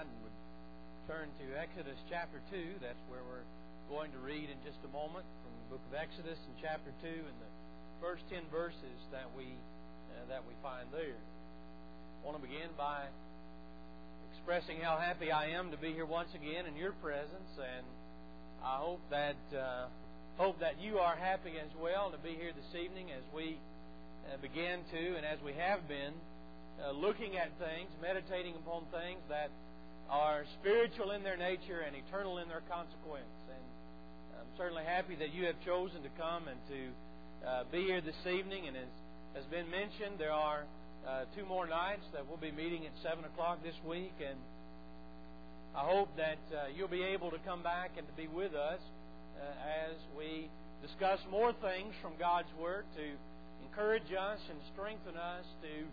tonight and would turn to Exodus chapter 2. That's where we're going to read in just a moment from the book of Exodus in chapter 2 and the first 10 verses that we find there. I want to begin by expressing how happy I am to be here once again in your presence, and I hope that you are happy as well to be here this evening as we begin to, and as we have been, looking at things, meditating upon things that are spiritual in their nature and eternal in their consequence. And I'm certainly happy that you have chosen to come and to be here this evening. And as has been mentioned, there are 2 more nights that we'll be meeting at 7 o'clock this week. And I hope that you'll be able to come back and to be with us as we discuss more things from God's Word to encourage us and strengthen us to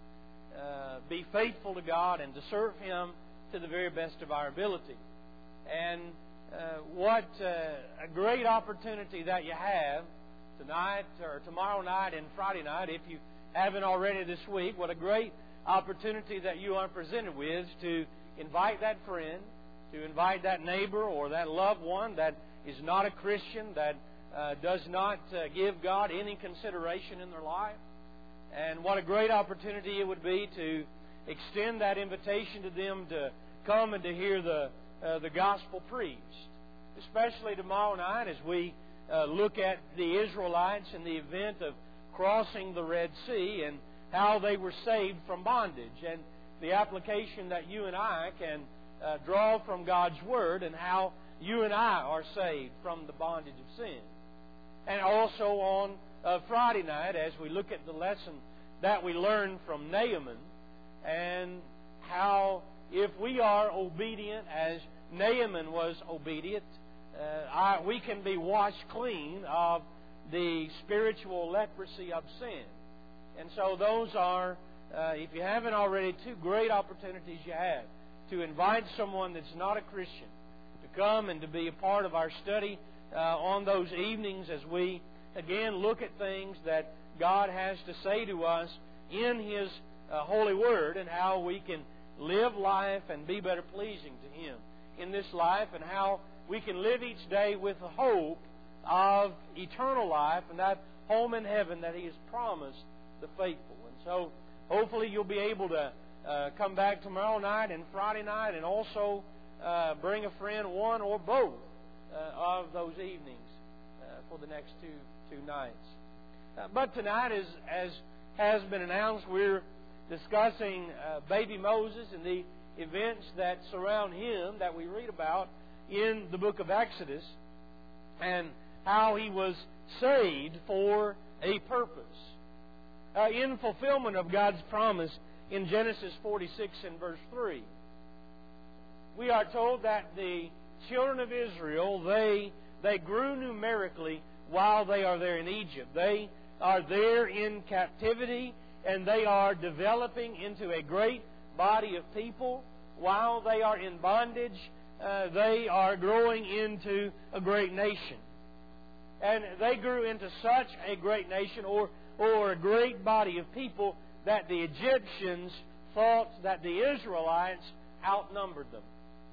be faithful to God and to serve Him to the very best of our ability. And what a great opportunity that you have tonight or tomorrow night and Friday night, if you haven't already this week, what a great opportunity that you are presented with to invite that friend, to invite that neighbor or that loved one that is not a Christian, that does not give God any consideration in their life. And what a great opportunity it would be to extend that invitation to them to come and to hear the gospel preached. Especially tomorrow night as we look at the Israelites and the event of crossing the Red Sea and how they were saved from bondage, and the application that you and I can draw from God's Word and how you and I are saved from the bondage of sin. And also on Friday night as we look at the lesson that we learned from Naaman and how if we are obedient as Naaman was obedient, we can be washed clean of the spiritual leprosy of sin. And so those are, if you haven't already, 2 great opportunities you have to invite someone that's not a Christian to come and to be a part of our study on those evenings as we, again, look at things that God has to say to us in His Holy Word and how we can live life and be better pleasing to Him in this life, and how we can live each day with the hope of eternal life and that home in heaven that He has promised the faithful. And so hopefully you'll be able to come back tomorrow night and Friday night, and also bring a friend, one or both of those evenings for the next two nights. But tonight, as has been announced, we're discussing baby Moses and the events that surround him that we read about in the book of Exodus, and how he was saved for a purpose. In fulfillment of God's promise in Genesis 46 and verse 3, we are told that the children of Israel, they grew numerically while they are there in Egypt. They are there in captivity, and they are developing into a great body of people. While they are in bondage, they are growing into a great nation. And they grew into such a great nation or a great body of people that the Egyptians thought that the Israelites outnumbered them.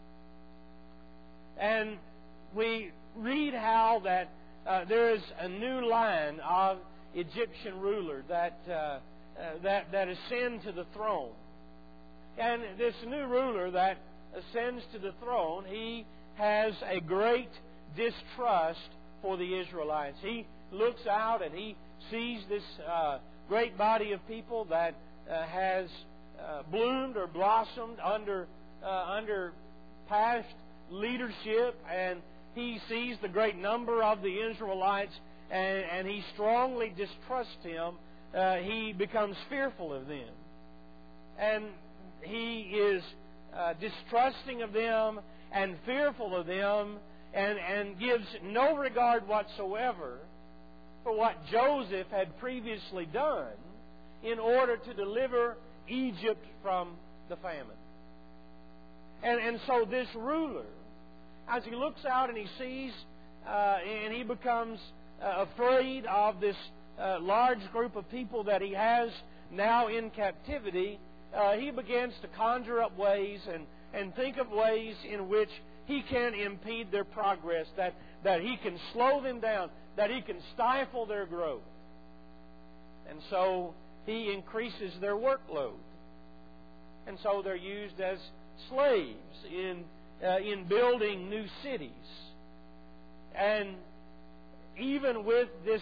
And we read how that there is a new line of Egyptian ruler that ascend to the throne. And this new ruler that ascends to the throne, he has a great distrust for the Israelites. He looks out and he sees this great body of people that has bloomed or blossomed under past leadership, and he sees the great number of the Israelites, and he strongly distrusts them. He becomes fearful of them. And he is distrusting of them and fearful of them, and gives no regard whatsoever for what Joseph had previously done in order to deliver Egypt from the famine. And so this ruler, as he looks out and he sees, and he becomes afraid of this large group of people that he has now in captivity, he begins to conjure up ways and think of ways in which he can impede their progress, that he can slow them down, that he can stifle their growth. And so he increases their workload. And so they're used as slaves in building new cities. And even with this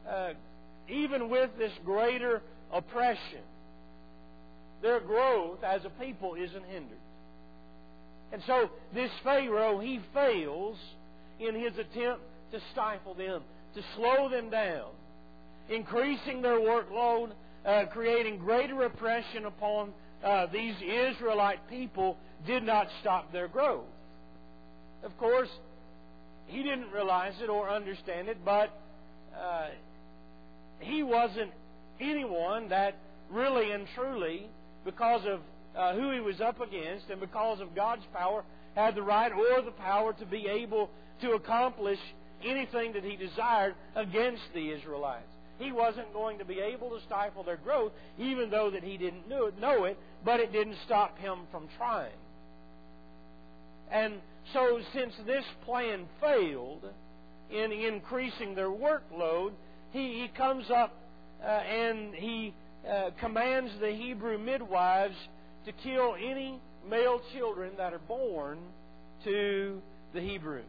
greater oppression, their growth as a people isn't hindered. And so this Pharaoh, he fails in his attempt to stifle them, to slow them down, increasing their workload, creating greater oppression upon these Israelite people, did not stop their growth. Of course, he didn't realize it or understand it, but he wasn't anyone that really and truly, because of who he was up against and because of God's power, had the right or the power to be able to accomplish anything that he desired against the Israelites. He wasn't going to be able to stifle their growth, even though that he didn't know it, but it didn't stop him from trying. And so since this plan failed in increasing their workload, he comes up and he commands the Hebrew midwives to kill any male children that are born to the Hebrews.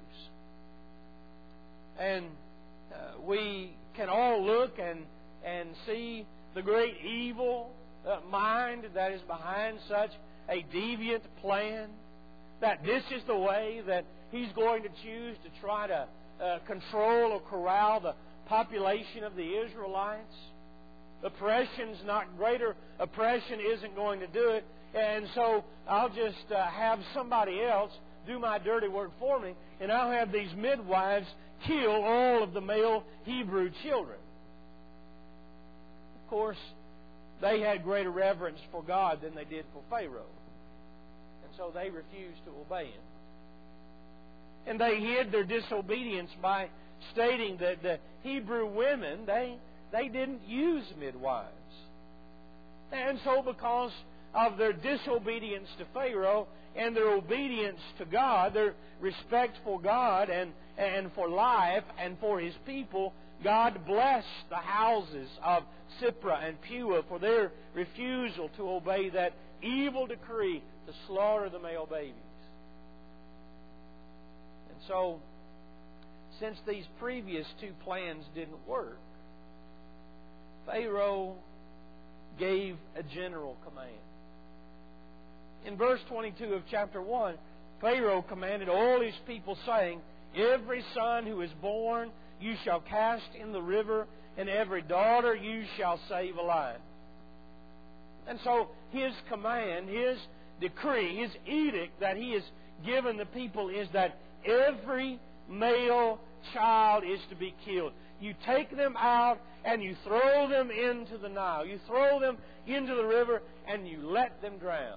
And we can all look and see the great evil mind that is behind such a deviant plan, that this is the way that he's going to choose to try to control or corral the population of the Israelites. Oppression's not greater. Oppression isn't going to do it. And so I'll just have somebody else do my dirty work for me, and I'll have these midwives kill all of the male Hebrew children. Of course, they had greater reverence for God than they did for Pharaoh. And so they refused to obey him. And they hid their disobedience by stating that the Hebrew women, they didn't use midwives. And so because of their disobedience to Pharaoh and their obedience to God, their respect for God and for life and for His people, God blessed the houses of Sipra and Puah for their refusal to obey that evil decree to slaughter the male babies. And so, since these previous two plans didn't work, Pharaoh gave a general command. In verse 22 of chapter 1, Pharaoh commanded all his people, saying, "Every son who is born you shall cast in the river, and every daughter you shall save alive." And so his command, his decree, his edict that he has given the people is that every male child is to be killed. You take them out and you throw them into the Nile. You throw them into the river and you let them drown.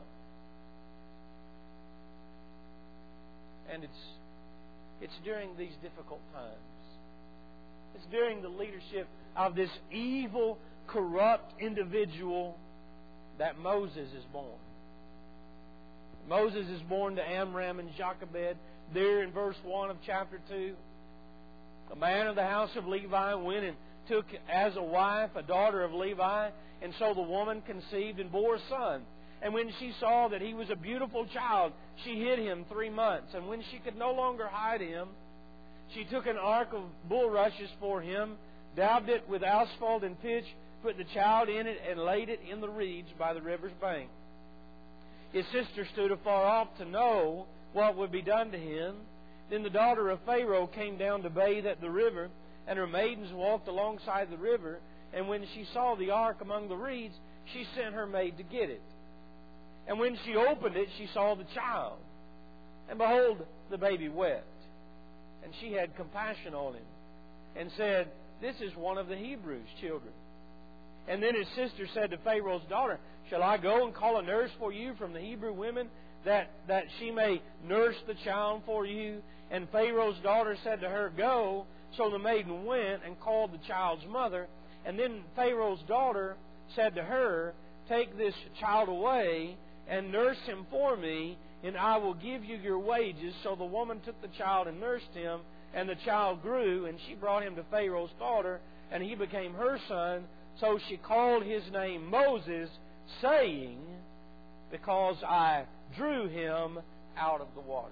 And it's during these difficult times. It's during the leadership of this evil, corrupt individual that Moses is born. Moses is born to Amram and Jochebed. There in verse 1 of chapter 2, a man of the house of Levi went and took as a wife a daughter of Levi, and so the woman conceived and bore a son. And when she saw that he was a beautiful child, she hid him 3 months. And when she could no longer hide him, she took an ark of bulrushes for him, daubed it with asphalt and pitch, put the child in it, and laid it in the reeds by the river's bank. His sister stood afar off to know what would be done to him. Then the daughter of Pharaoh came down to bathe at the river, and her maidens walked alongside the river. And when she saw the ark among the reeds, she sent her maid to get it. And when she opened it, she saw the child. And behold, the baby wept. And she had compassion on him, and said, "This is one of the Hebrews' children." And then his sister said to Pharaoh's daughter, "Shall I go and call a nurse for you from the Hebrew women, that she may nurse the child for you?" And Pharaoh's daughter said to her, "Go." So the maiden went and called the child's mother. And then Pharaoh's daughter said to her, "Take this child away and nurse him for me, and I will give you your wages." So the woman took the child and nursed him, and the child grew, and she brought him to Pharaoh's daughter, and he became her son. So she called his name Moses, saying, "Because I drew him out of the water."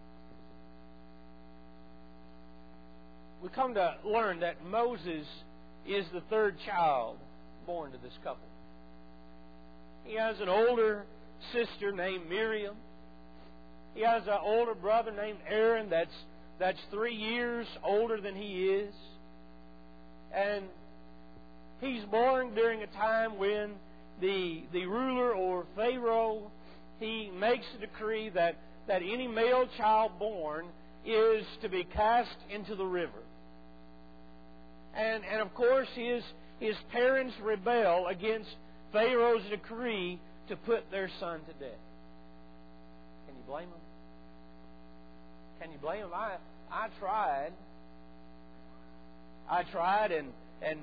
We come to learn that Moses is the third child born to this couple. He has an older sister named Miriam. He has an older brother named Aaron that's 3 years older than he is. And he's born during a time when the ruler, or Pharaoh, he makes a decree that any male child born is to be cast into the river. And of course his parents rebel against Pharaoh's decree to put their son to death. Can you blame them? Can you blame them? I tried and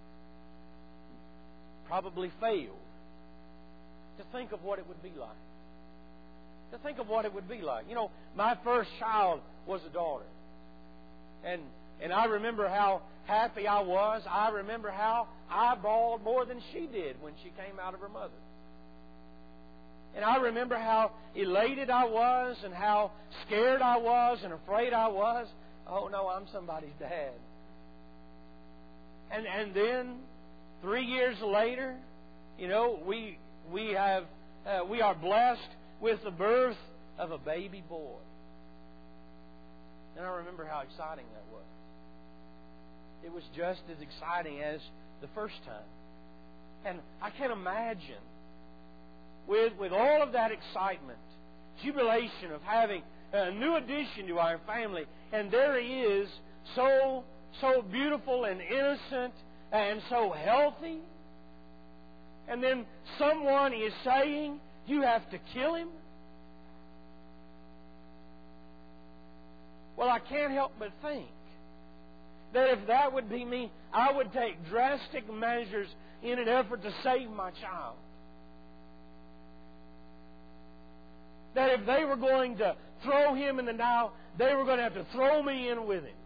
probably failed to think of what it would be like. To think of what it would be like. You know, my first child was a daughter. And I remember how happy I was. I remember how I bawled more than she did when she came out of her mother. And I remember how elated I was and how scared I was and afraid I was. Oh no, I'm somebody's dad. And then 3 years later, you know, we are blessed with the birth of a baby boy. And I remember how exciting that was. It was just as exciting as the first time. And I can imagine, with all of that excitement, jubilation of having a new addition to our family, and there he is, so beautiful and innocent and so healthy. And then someone is saying, "You have to kill him." Well, I can't help but think that if that would be me, I would take drastic measures in an effort to save my child. That if they were going to throw him in the Nile, they were going to have to throw me in with him.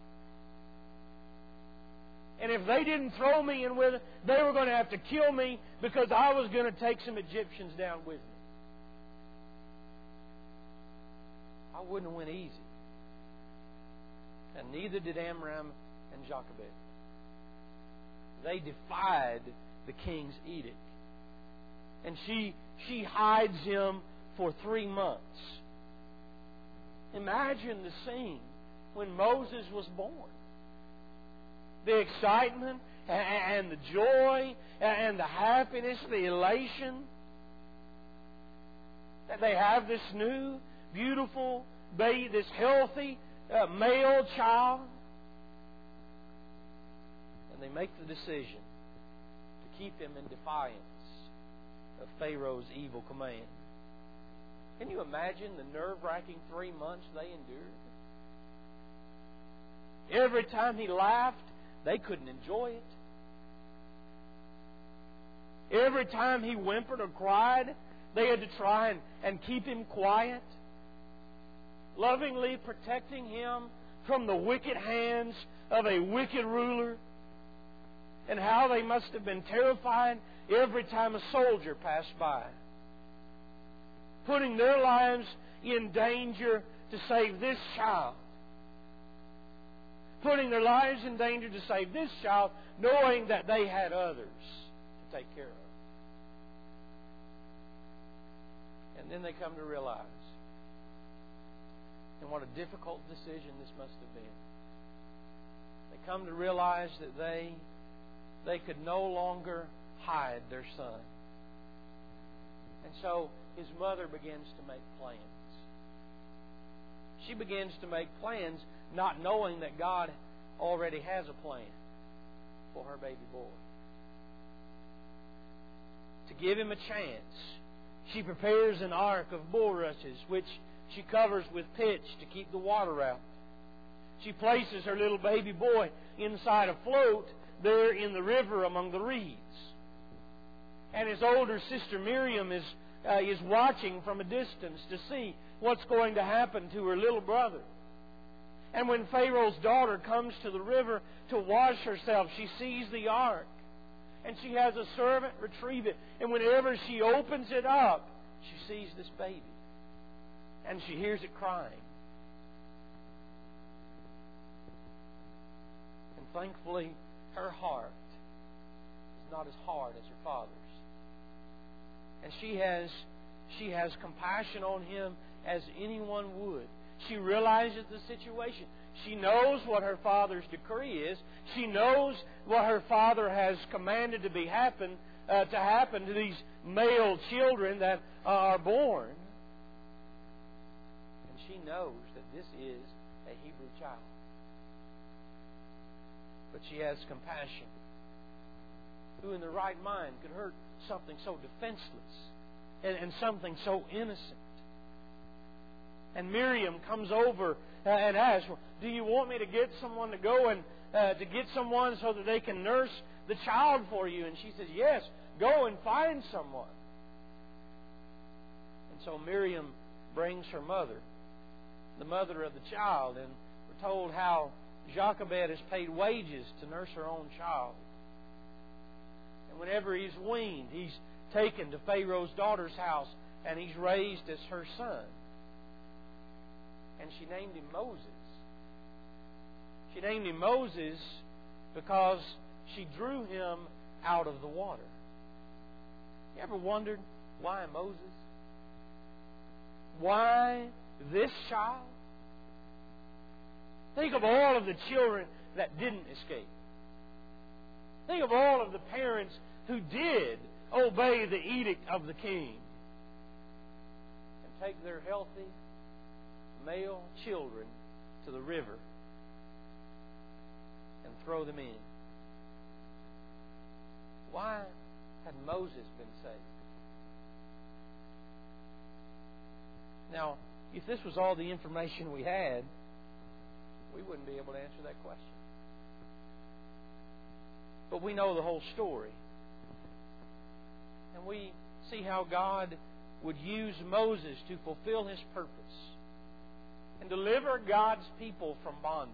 And if they didn't throw me in with him, they were going to have to kill me because I was going to take some Egyptians down with me. I wouldn't have went easy. And neither did Amram and Jochebed. They defied the king's edict. And she hides him for 3 months. Imagine the scene when Moses was born. The excitement and the joy and the happiness, the elation that they have this new, beautiful baby, this healthy male child. And they make the decision to keep him in defiance of Pharaoh's evil command. Can you imagine the nerve-wracking 3 months they endured? Every time he laughed, they couldn't enjoy it. Every time he whimpered or cried, they had to try and keep him quiet, lovingly protecting him from the wicked hands of a wicked ruler. And how they must have been terrified every time a soldier passed by, putting their lives in danger to save this child. Putting their lives in danger to save this child, knowing that they had others to take care of. And then they come to realize, and what a difficult decision this must have been. They come to realize that they could no longer hide their son. And so his mother begins to make plans. She begins to make plans not knowing that God already has a plan for her baby boy. To give him a chance, she prepares an ark of bulrushes, which she covers with pitch to keep the water out. She places her little baby boy inside a float there in the river among the reeds. And his older sister Miriam is is watching from a distance to see what's going to happen to her little brother. And when Pharaoh's daughter comes to the river to wash herself, she sees the ark. And she has a servant retrieve it. And whenever she opens it up, she sees this baby. And she hears it crying. And thankfully, her heart is not as hard as her father's. And she has compassion on him as anyone would. She realizes the situation. She knows what her father's decree is. She knows what her father has commanded to happen to these male children that are born. And she knows that this is a Hebrew child. But she has compassion. Who in their right mind could hurt something so defenseless and something so innocent? And Miriam comes over and asks, well, do you want me to get someone to go and to get someone so that they can nurse the child for you? And she says, yes, go and find someone. And so Miriam brings her mother, the mother of the child, and we're told how Jochebed has paid wages to nurse her own child. And whenever he's weaned, he's taken to Pharaoh's daughter's house, and he's raised as her son. And she named him Moses. She named him Moses because she drew him out of the water. You ever wondered why Moses? Why this child? Think of all of the children that didn't escape. Think of all of the parents who did obey the edict of the king and take their healthy male children to the river and throw them in. Why had Moses been saved? Now, if this was all the information we had, we wouldn't be able to answer that question. But we know the whole story. And we see how God would use Moses to fulfill His purpose and deliver God's people from bondage.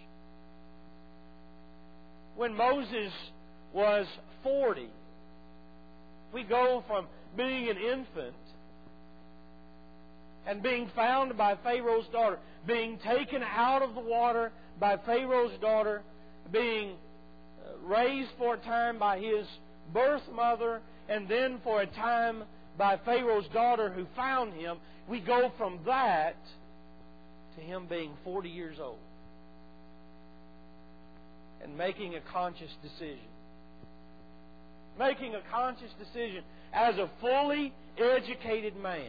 When Moses was 40, we go from being an infant and being found by Pharaoh's daughter, being taken out of the water by Pharaoh's daughter, being raised for a time by his birth mother, and then for a time by Pharaoh's daughter who found him. We go from that to him being 40 years old and making a conscious decision. Making a conscious decision as a fully educated man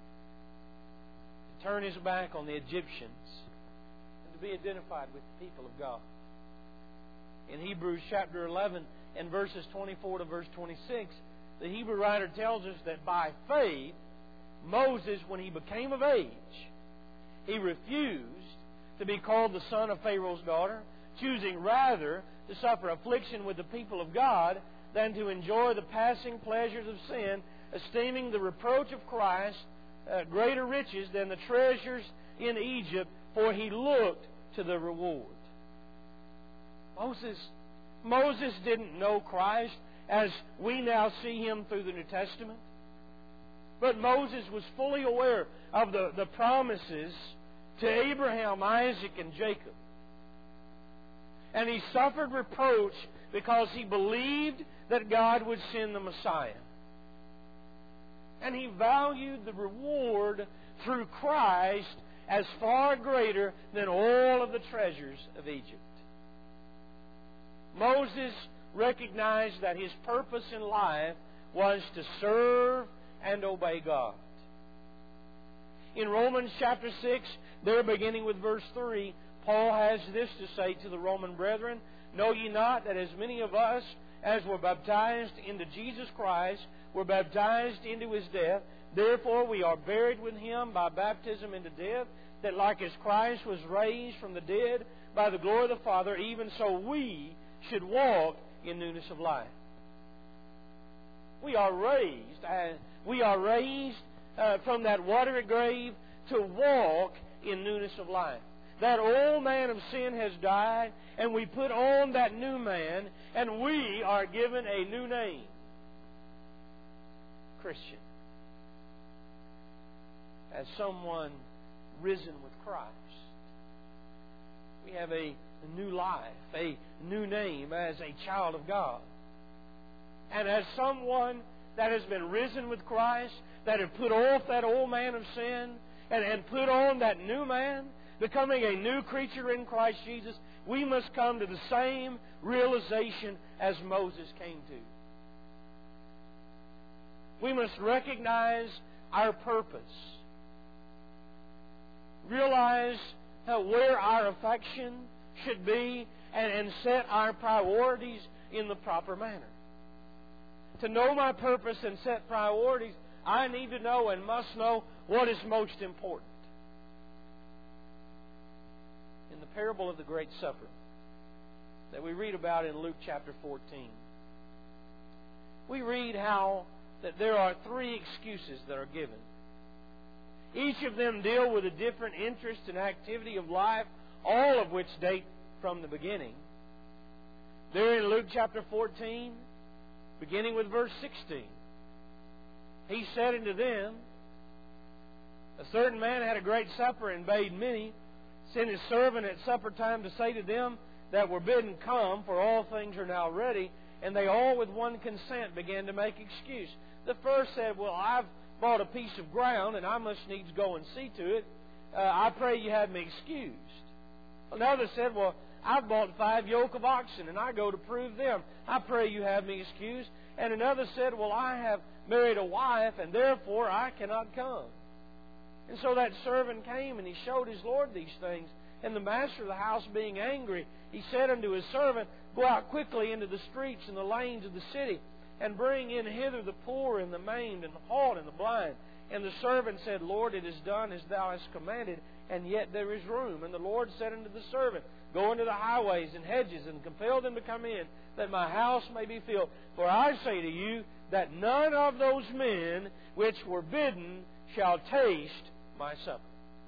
to turn his back on the Egyptians and to be identified with the people of God. In Hebrews chapter 11 and verses 24 to verse 26, the Hebrew writer tells us that by faith, Moses, when he became of age, he refused to be called the son of Pharaoh's daughter, choosing rather to suffer affliction with the people of God than to enjoy the passing pleasures of sin, esteeming the reproach of Christ greater riches than the treasures in Egypt, for he looked to the reward. Moses didn't know Christ as we now see Him through the New Testament. But Moses was fully aware of the promises to Abraham, Isaac, and Jacob. And he suffered reproach because he believed that God would send the Messiah. And he valued the reward through Christ as far greater than all of the treasures of Egypt. Moses recognized that his purpose in life was to serve and obey God. In Romans chapter 6, there beginning with verse 3, Paul has this to say to the Roman brethren, know ye not that as many of us as were baptized into Jesus Christ were baptized into His death, therefore we are buried with Him by baptism into death, that like as Christ was raised from the dead by the glory of the Father, even so we should walk in newness of life. We are raised We are raised from that watery grave to walk in newness of life. That old man of sin has died, and we put on that new man, and we are given a new name. Christian. As someone risen with Christ. We have a new life, a new name as a child of God. And as someone that has been risen with Christ, that have put off that old man of sin, and put on that new man, becoming a new creature in Christ Jesus, we must come to the same realization as Moses came to. We must recognize our purpose. Realize where our affection should be, and set our priorities in the proper manner. To know my purpose and set priorities, I need to know and must know what is most important. In the parable of the Great Supper that we read about in Luke chapter 14, we read how that there are 3 excuses that are given. Each of them deal with a different interest and activity of life, all of which date from the beginning. There in Luke chapter 14, beginning with verse 16, He said unto them, A certain man had a great supper, and bade many, sent his servant at supper time to say to them that were bidden, Come, for all things are now ready. And they all with one consent began to make excuse. The first said, Well, I've bought a piece of ground, and I must needs go and see to it. I pray you have me excused. Another said, Well, I've bought 5 yoke of oxen, and I go to prove them. I pray you have me excused. And another said, Well, I have married a wife, and therefore I cannot come. And so that servant came, and he showed his Lord these things. And the master of the house, being angry, he said unto his servant, Go out quickly into the streets and the lanes of the city, and bring in hither the poor and the maimed and the halt and the blind. And the servant said, Lord, it is done as thou hast commanded, and yet there is room. And the Lord said unto the servant, Go into the highways and hedges, and compel them to come in, that my house may be filled. For I say to you, that none of those men which were bidden shall taste my supper.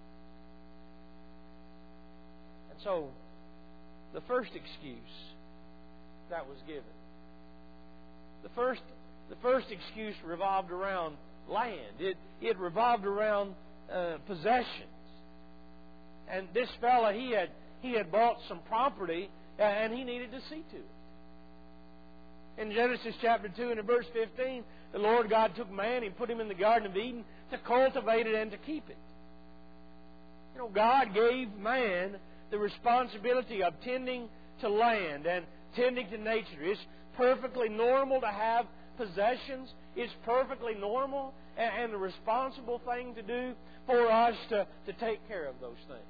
And so, the first excuse that was given. The first excuse revolved around land. It revolved around possessions. And this fella, he had bought some property, and he needed to see to it. In Genesis chapter 2 and in verse 15, the Lord God took man and put him in the Garden of Eden to cultivate it and to keep it. You know, God gave man the responsibility of tending to land and tending to nature. It's perfectly normal to have possessions. It's perfectly normal and the responsible thing to do for us to take care of those things.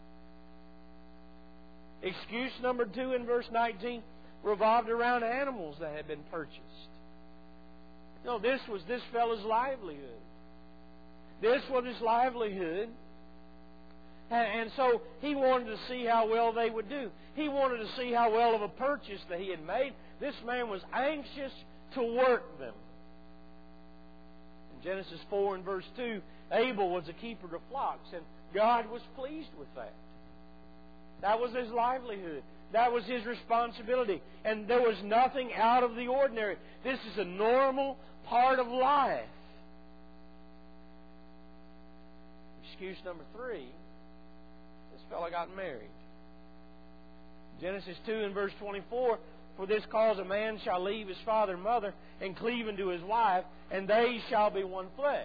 Excuse number 2 in verse 19 revolved around animals that had been purchased. No, this was this fellow's livelihood. This was his livelihood. And so he wanted to see how well they would do. He wanted to see how well of a purchase that he had made. This man was anxious to work them. In Genesis 4 and verse 2, Abel was a keeper of flocks, and God was pleased with that. That was his livelihood. That was his responsibility. And there was nothing out of the ordinary. This is a normal part of life. Excuse number 3, this fellow got married. Genesis 2 and verse 24, For this cause a man shall leave his father and mother, and cleave unto his wife, and they shall be one flesh.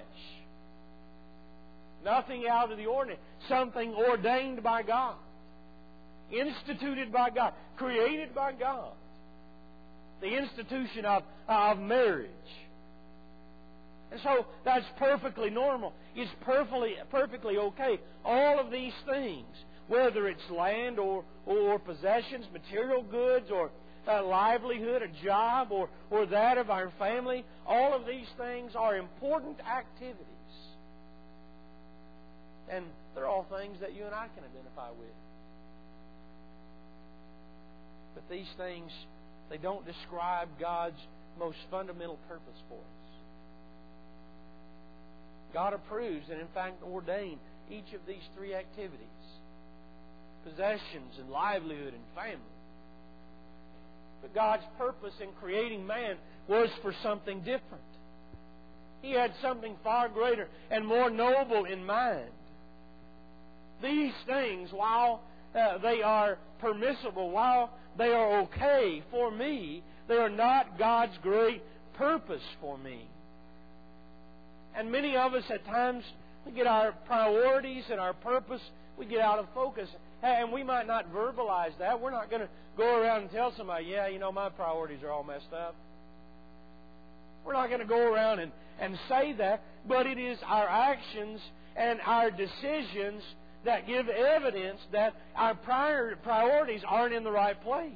Nothing out of the ordinary. Something ordained by God. Instituted by God. Created by God. The institution of marriage. And so that's perfectly normal. It's perfectly okay. All of these things, whether it's land or possessions, material goods, or a livelihood, a job, or that of our family, all of these things are important activities. And they're all things that you and I can identify with. But these things, they don't describe God's most fundamental purpose for us. God approves and in fact ordained each of these three activities: possessions and livelihood and family. But God's purpose in creating man was for something different. He had something far greater and more noble in mind. These things, while they are permissible, while they are okay for me, they are not God's great purpose for me. And many of us at times, we get our priorities and our purpose, we get out of focus. And we might not verbalize that. We're not going to go around and tell somebody, yeah, you know, my priorities are all messed up. We're not going to go around and say that, but it is our actions and our decisions that give evidence that our priorities aren't in the right place.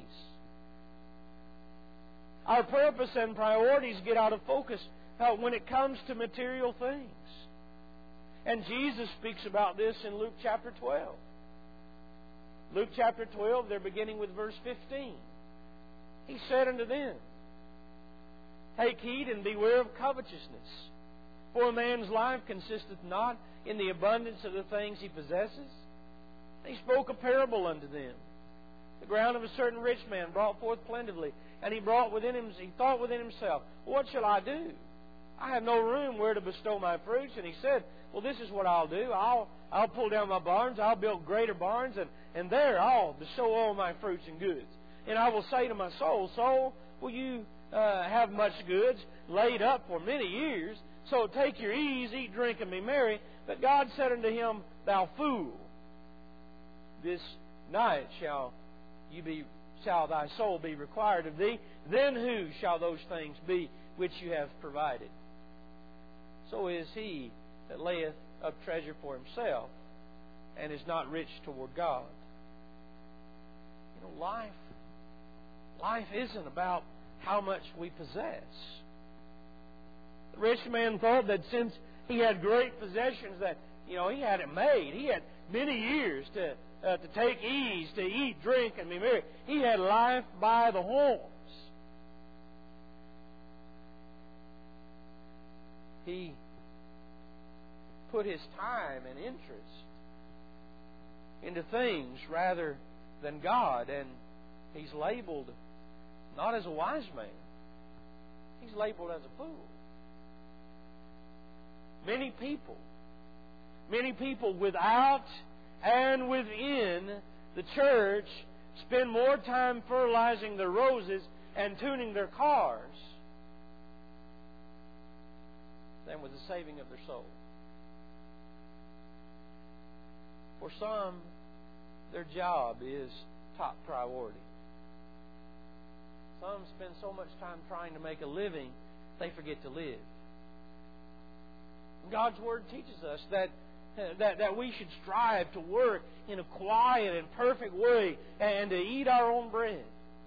Our purpose and priorities get out of focus when it comes to material things. And Jesus speaks about this in Luke chapter 12. Luke chapter 12, they're beginning with verse 15. He said unto them, Take heed and beware of covetousness, for a man's life consisteth not in the abundance of the things he possesses. He spoke a parable unto them. The ground of a certain rich man brought forth plentifully, and he thought within himself, What shall I do? I have no room where to bestow my fruits. And he said, Well, this is what I'll do. I'll pull down my barns. I'll build greater barns, and there I'll bestow all my fruits and goods. And I will say to my soul, Soul, will you have much goods laid up for many years? So take your ease, eat, drink, and be merry. But God said unto him, Thou fool, this night shall thy soul be required of thee. Then who shall those things be which you have provided? So is he that layeth up treasure for himself and is not rich toward God. You know, life isn't about how much we possess. The rich man thought that since he had great possessions, that he had it made. He had many years to take ease, to eat, drink, and be merry. He had life by the horns. He put his time and interest into things rather than God, and he's labeled not as a wise man. He's labeled as a fool. Many people without and within the church spend more time fertilizing their roses and tuning their cars than with the saving of their soul. For some, their job is top priority. Some spend so much time trying to make a living, they forget to live. God's Word teaches us that we should strive to work in a quiet and perfect way and to eat our own bread.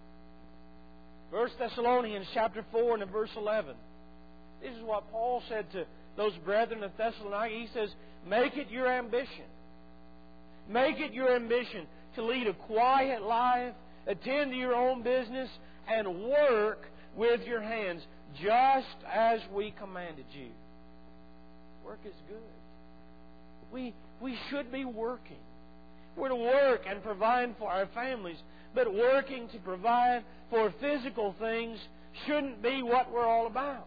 1 Thessalonians chapter 4 and verse 11. This is what Paul said to those brethren of Thessalonica. He says, Make it your ambition. Make it your ambition to lead a quiet life, attend to your own business, and work with your hands, just as we commanded you. Work is good. We should be working. We're to work and provide for our families, but working to provide for physical things shouldn't be what we're all about.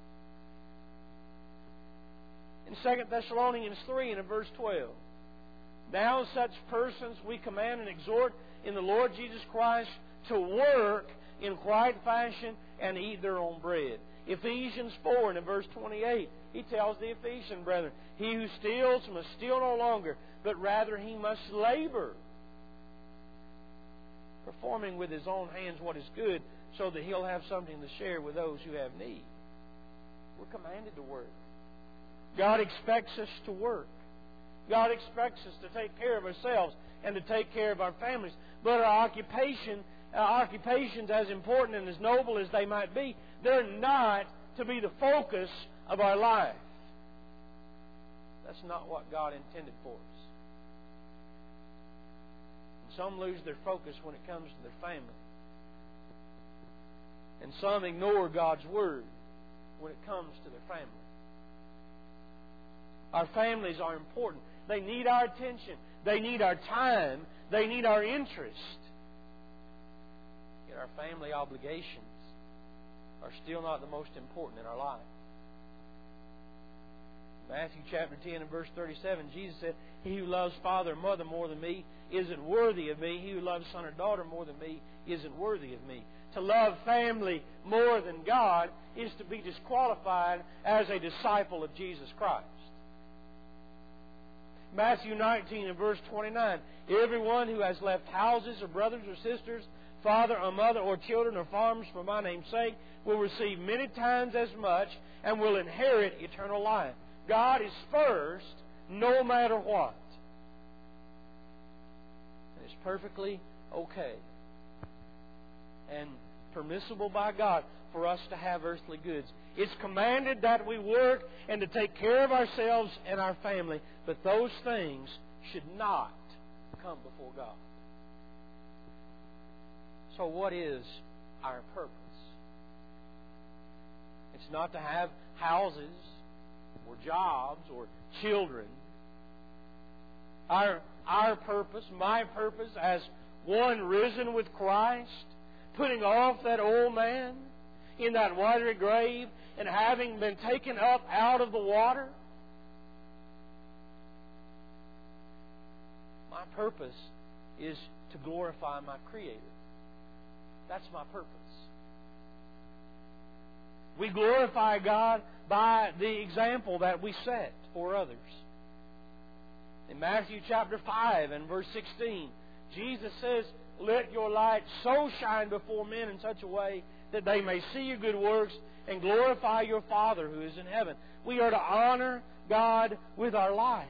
In 2 Thessalonians 3 and in verse 12, Now such persons we command and exhort in the Lord Jesus Christ to work in quiet fashion and eat their own bread. Ephesians 4 and in verse 28, he tells the Ephesian brethren, He who steals must steal no longer, but rather he must labor, performing with his own hands what is good, so that he'll have something to share with those who have need. We're commanded to work. God expects us to work. God expects us to take care of ourselves and to take care of our families. But our occupations, as important and as noble as they might be, they're not to be the focus of our life. That's not what God intended for us. And some lose their focus when it comes to their family. And some ignore God's Word when it comes to their family. Our families are important. They need our attention. They need our time. They need our interest. Yet our family obligations are still not the most important in our life. Matthew chapter 10 and verse 37, Jesus said, "He who loves father or mother more than me isn't worthy of me. He who loves son or daughter more than me isn't worthy of me." To love family more than God is to be disqualified as a disciple of Jesus Christ. Matthew 19 and verse 29, "Everyone who has left houses or brothers or sisters, father or mother or children or farms for my name's sake will receive many times as much and will inherit eternal life." God is first, no matter what. And it's perfectly okay and permissible by God for us to have earthly goods. It's commanded that we work and to take care of ourselves and our family, but those things should not come before God. So what is our purpose? It's not to have houses or jobs or children. Our purpose, my purpose as one risen with Christ, putting off that old man in that watery grave and having been taken up out of the water. My purpose is to glorify my Creator. That's my purpose. We glorify God by the example that we set for others. In Matthew chapter 5 and verse 16, Jesus says, "Let your light so shine before men in such a way that they may see your good works and glorify your Father who is in heaven." We are to honor God with our life.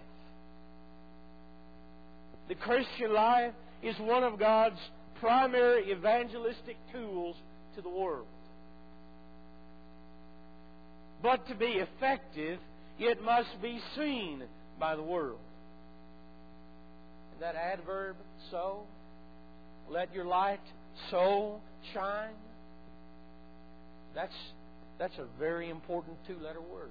The Christian life is one of God's primary evangelistic tools to the world. But to be effective, it must be seen by the world. And that adverb, so, let your light so shine, that's a very important two-letter word.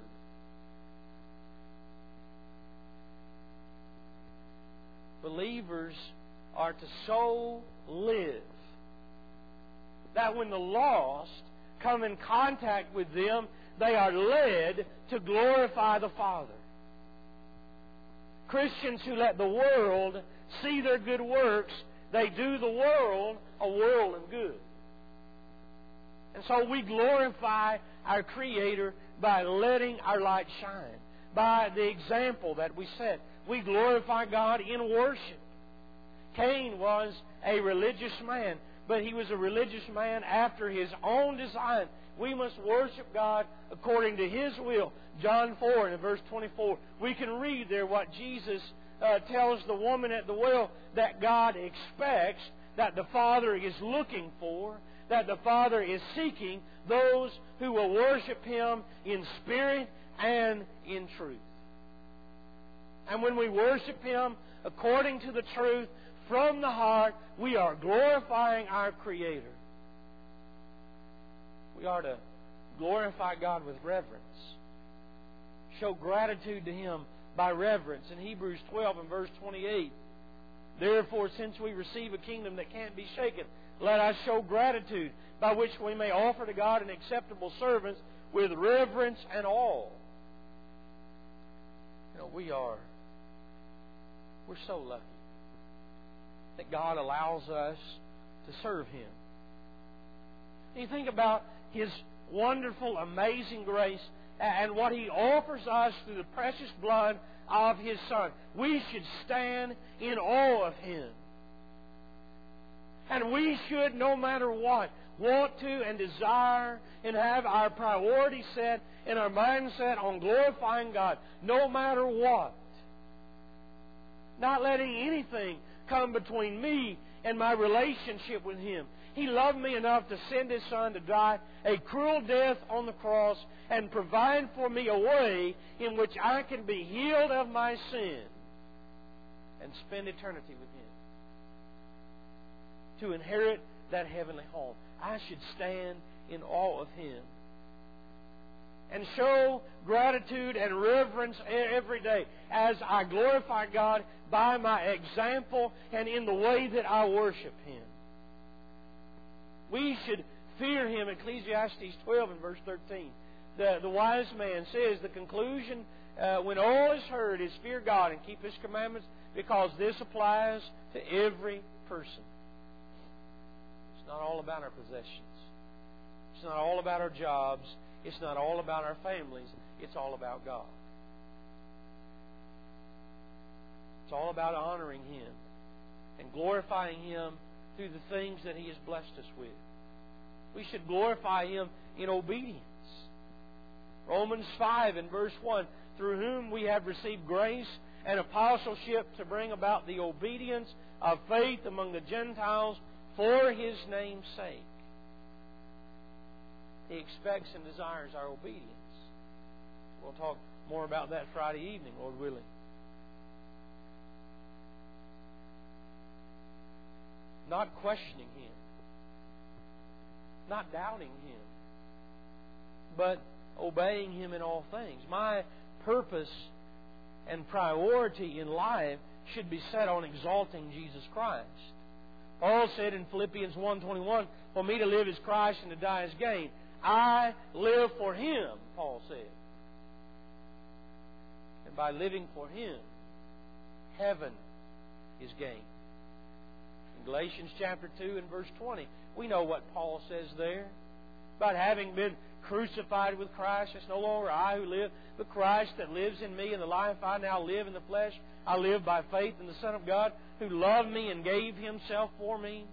Believers are to so live that when the lost come in contact with them, they are led to glorify the Father. Christians who let the world see their good works, they do the world a world of good. And so we glorify our Creator by letting our light shine, by the example that we set. We glorify God in worship. Cain was a religious man, but he was a religious man after his own design. We must worship God according to His will. John 4 and verse 24, we can read there what Jesus tells the woman at the well that God expects, that the Father is looking for, that the Father is seeking those who will worship Him in spirit and in truth. And when we worship Him according to the truth from the heart, we are glorifying our Creator. We are to glorify God with reverence. Show gratitude to Him by reverence. In Hebrews 12 and verse 28, "Therefore, since we receive a kingdom that can't be shaken, let us show gratitude, by which we may offer to God an acceptable service with reverence and awe." You know, we're so lucky that God allows us to serve Him. And you think about His wonderful, amazing grace and what He offers us through the precious blood of His Son. We should stand in awe of Him. And we should, no matter what, want to and desire and have our priorities set and our mindset on glorifying God, no matter what. Not letting anything come between me and my relationship with Him. He loved me enough to send His Son to die a cruel death on the cross and provide for me a way in which I can be healed of my sin and spend eternity with Him. To inherit that heavenly home. I should stand in awe of Him. and show gratitude and reverence every day as I glorify God by my example and in the way that I worship Him. We should fear Him. Ecclesiastes 12 and verse 13. The wise man says the conclusion when all is heard is fear God and keep His commandments, because this applies to every person. It's not all about our possessions. It's not all about our jobs. It's not all about our families. It's all about God. It's all about honoring Him and glorifying Him through the things that He has blessed us with. We should glorify Him in obedience. Romans 5 and verse 1, through whom we have received grace and apostleship to bring about the obedience of faith among the Gentiles for His name's sake. He expects and desires our obedience. We'll talk more about that Friday evening, Lord willing. Not questioning Him. Not doubting Him. But obeying Him in all things. My purpose and priority in life should be set on exalting Jesus Christ. Paul said in Philippians 1:21, for me to live is Christ and to die is gain. I live for Him, Paul said. And by living for Him, heaven is gain. In Galatians chapter 2 and verse 20, we know what Paul says there. About having been crucified with Christ, it's no longer I who live, but Christ that lives in me, and the life I now live in the flesh, I live by faith in the Son of God, who loved me and gave Himself for me.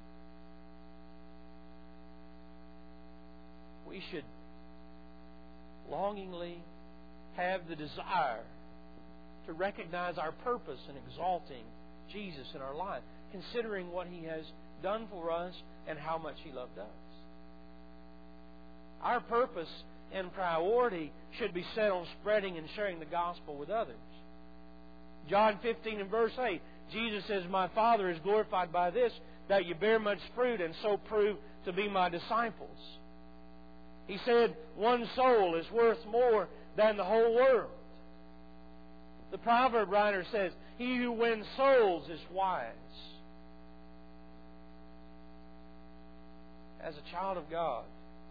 We should longingly have the desire to recognize our purpose in exalting Jesus in our life, considering what He has done for us and how much He loved us. Our purpose and priority should be set on spreading and sharing the gospel with others. John 15 and verse 8, Jesus says, my Father is glorified by this, that you bear much fruit and so prove to be my disciples. He said, one soul is worth more than the whole world. The proverb writer says, he who wins souls is wise. As a child of God,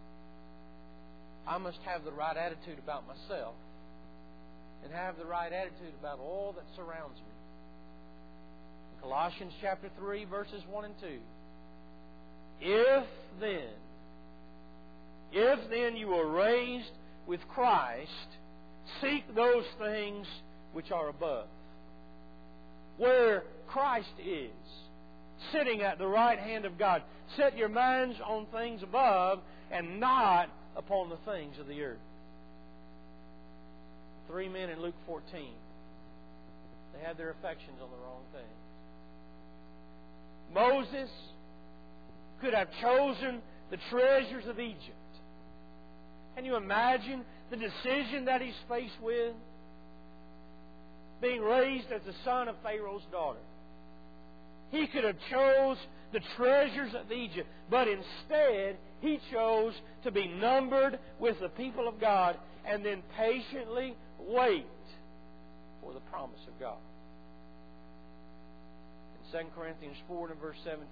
I must have the right attitude about myself and have the right attitude about all that surrounds me. In Colossians chapter 3, verses 1 and 2. If then you are raised with Christ, seek those things which are above, where Christ is, sitting at the right hand of God. Set your minds on things above and not upon the things of the earth. 3 men in Luke 14. They had their affections on the wrong thing. Moses could have chosen the treasures of Egypt. Can you imagine the decision that he's faced with? Being raised as the son of Pharaoh's daughter. He could have chose the treasures of Egypt, but instead he chose to be numbered with the people of God and then patiently wait for the promise of God. In 2 Corinthians 4 and verse 17,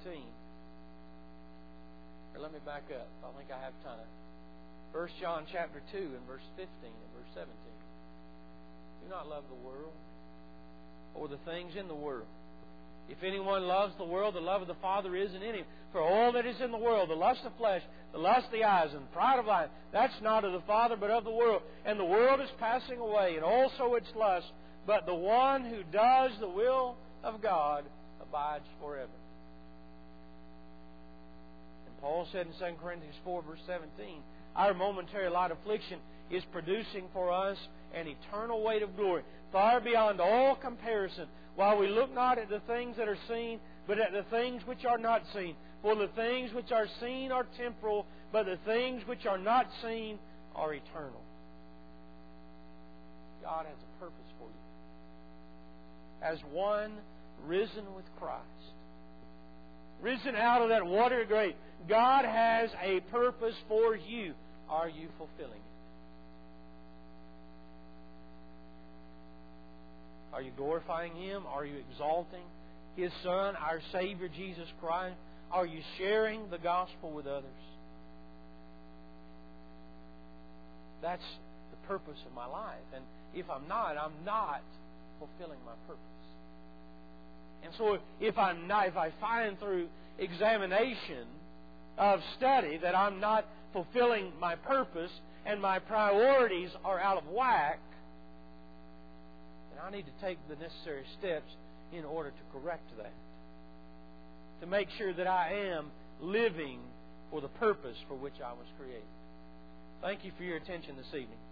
or let me back up. I think I have time. 1 John chapter 2 and verse 15 and verse 17. Do not love the world or the things in the world. If anyone loves the world, the love of the Father isn't in him. For all that is in the world, the lust of flesh, the lust of the eyes, and the pride of life, that's not of the Father, but of the world. And the world is passing away, and also its lust. But the one who does the will of God abides forever. And Paul said in 2 Corinthians 4, verse 17, our momentary light affliction is producing for us an eternal weight of glory, far beyond all comparison, while we look not at the things that are seen, but at the things which are not seen. For the things which are seen are temporal, but the things which are not seen are eternal. God has a purpose for you. As one risen with Christ, risen out of that watery grave, God has a purpose for you. Are you fulfilling it? Are you glorifying Him? Are you exalting His Son, our Savior, Jesus Christ? Are you sharing the gospel with others? That's the purpose of my life. And if I'm not fulfilling my purpose. And so if I find through examination of study that I'm not fulfilling my purpose and my priorities are out of whack, then I need to take the necessary steps in order to correct that. To make sure that I am living for the purpose for which I was created. Thank you for your attention this evening.